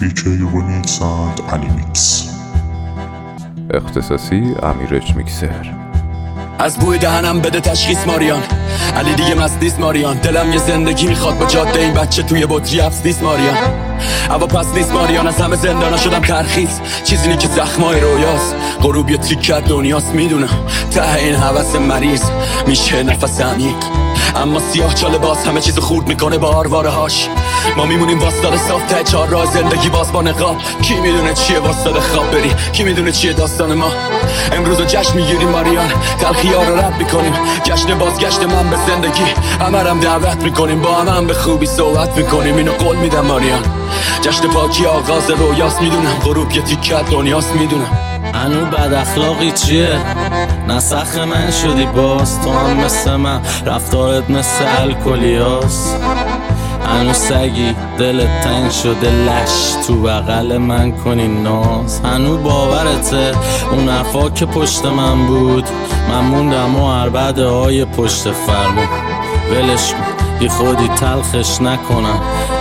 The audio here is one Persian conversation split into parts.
DJ یونیکس اند انیمیکس. اختصاصی امیرج میکسر. از بوی دهنم بده تشخیص ماریان، علی دیگه مست نیست ماریان. دلم یه زندگی میخواد با جاده این بچه توی بطری حبس نیست ماریان. هوا پس نیست ماریان، از همه زندانا شدم ترخیص. چیزی نی که زخمای رویاست، غروب یه تیکه دنیاست. میدونم ته این هوس مریض میشه نفس عمیق، اما سیاه چاله باز همه چیزو خورد میکنه با آرواره هاش. ما میمونیم واسطاده صاف ته چهار راه زندگی باز با نقاب. کی میدونه چیه واسطاده خواب بری، کی میدونه چیه داستان ما. امروزو جشن میگیریم ماریان، تلخی‌ها رو رد میکنیم. جشن بازگشت من به زندگی، همرم دعوت میکنیم. با هم به خوبی صحبت میکنیم، اینو قول میدم ماریان. جشن پاکی آغاز رویاست، میدونم غروب یه تیکه دنیاست. میدونم هنو بد اخلاقی چیه؟ نسخ من شدی باز، تو هم مثل من رفتارت مثل الکلیاست. هنو سگی دلت تنگ شده لش، تو بغل من کنی ناز. هنو باورته اون حرفا که پشت من بود، من موندم و عربده های پشت فرمون. ولش کن بی خودی تلخش نکنم،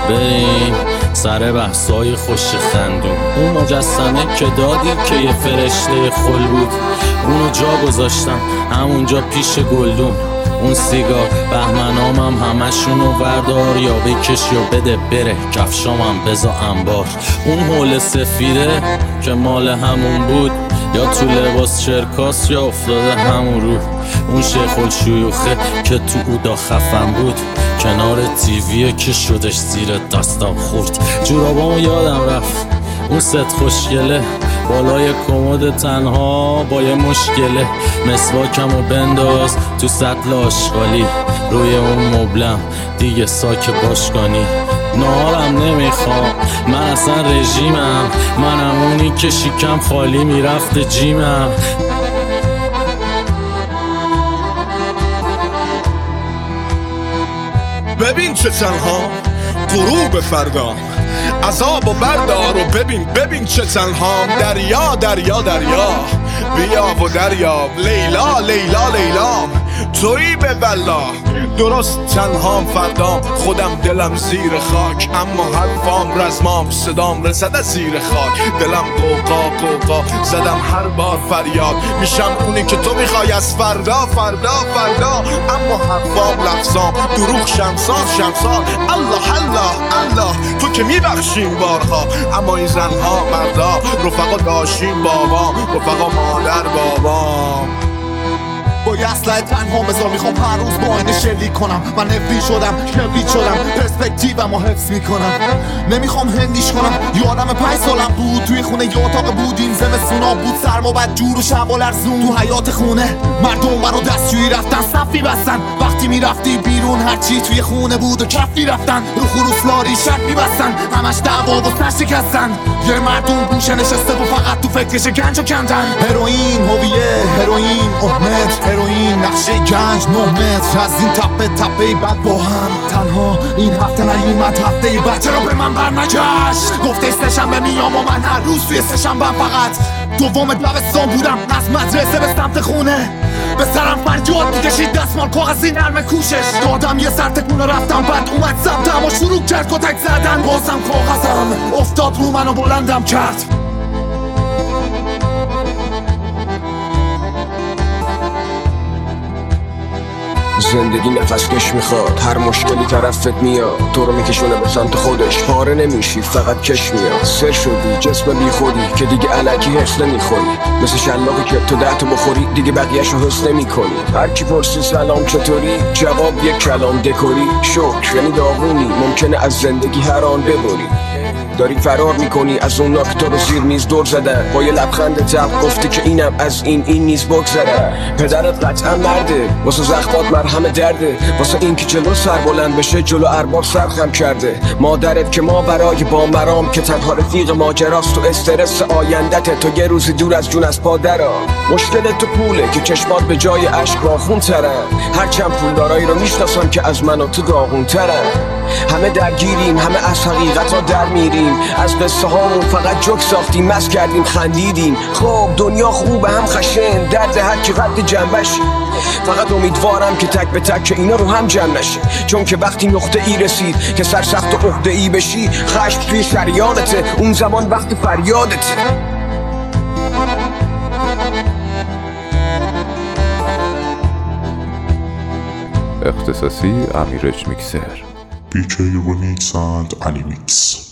بریم سر بحثای خوش خندون. اون مجسمه که دادی که یه فرشته خل بود، اونو جا گذاشتم همونجا پیش گلدون. اون سیگار بهمنامم همشونو وردار، یا بکش یا بده بره کفشامم بزا انبار. اون حول سفیده که مال همون بود، یا تو لباس چرکاس یا افتاده همون رو. اون شیخ الشیوخه که تو اودا خفن بود، کنار تیویه که شدش زیر دستم خورد. جورابامو یادم رفت اون ست خوشگله، بالای کمد تنها با یه مشکله. مسواکمو بنداز تو سطل آشغالی، روی اون مبلم دیگه ساک باشگانی. نهارم نمیخوام من اصلا رژیمم، منم اونی که شیکم خالی میرفت جیمم. ببین چه تنها غروب فردا، عذاب و بردار و ببین چه تنهام. دریا دریا دریا بیا و دریاب، لیلا لیلا لیلام تویی به والله. درست تنهام فردام، خودم دلم زیر خاک، اما حرفام رزمام صدام رسد از زیر خاک. دلم قوقا قوقا زدم هر بار فریاد، میشم اونی که تو میخوای از فردا فردا فردا. اما حرفام لفظام دروغ شمسان شمسان. الله الله الله تو که میبخشیم بارها، اما این زنها مردا رفقا داشتیم بابام، رفقا مادر بابام. با یه اسلحه تنها بذار، میخوام هر روز با اینه شلیک کنم. من نفری شدم کبریت شدم، پرسپکتیومو حفظ میکنم. نمیخوام هندیش کنم، یادم 5 سالم بود توی خونه یه اتاق بودیم. زمستونا بود سرما بد جور و شب و لرزون. تو حیاط خونه مردم منو دستشویی رفتن صف میبستن. وقتی میرفتی بیرون هرچی توی خونه بود و کف میرفتن. رو خروس لاری شک میبستن، همش دعوا و سر شکستن. یه مردم گوشه نشسته و فقط تو فکرش گنج و کندن. هروئین هویه هروئین احمد، هروئین نقشه گنج 9 متر. از این تپه تپه بعد با هم تنها این هفته نیومد هفته بعد. چرا به من برنگشت؟ گفته سه‌شنبه میام و من هر روز توی سه‌شنبه فقط دوم دبستان بودم. از مدرسه به سمت خونه به سرم فریاد میکشید، دستمال کاغذی نرم کوشش دادم. یه سر تکونه رفتم، بعد اومد سمتم و شروع کرد کتک زدن. بازم کاغذم افتاد رو منو بلندم کرد. زندگی نفس کش میخواد، هر مشکلی طرفت میاد، تو رو میکشونه به سمت خودش. پاره نمیشی فقط کش میاد. سر شدی جسم بی خودی که دیگه علکی حس نمیخوری. مثل شلاقی که تو دهتو بخوری دیگه بقیه‌شو حس نمیکنی. هر کی پرسی سلام چطوری، جواب یک کلام دکوری. شکر یعنی داغونی، ممکنه از زندگی هر آن ببری. داری فرار میکنی از اونا که تو رو زیر میز دور زدن. با یه لبخند تلخ گفتی که اینم از این نیز بگذره. پدرت قطعا مرده، واسه زخمات مرهم درده. واسه این که جلو سر بلند بشه جلو ارباب سرخم کرده. مادرت که ما برای با مرام که تنها رفیق ماجراست، تو استرس آیندت تو یه روزی دور از جون از پادرا. مشکل تو پوله که چشمات به جای اشک راخون ترن. هرچند پولدارایی رو میشناسم که از من و تو داغون ترن. همه درگیریم، همه از حقیقت ها در میریم. از قصه هامون فقط جوک ساختیم، مست کردیم خندیدیم. خب دنیا خوبه هم خشن، درد هر کی قد جنبش. فقط امیدوارم که تک به تک اینا رو هم جمع نشه، چون که وقتی نقطه ای رسید که سرسخت و عقده ای بشی، خشم توی شریانته، اون زمان وقت فریادته. اختصاصی امیرج میکسر. BK Remix and Animix.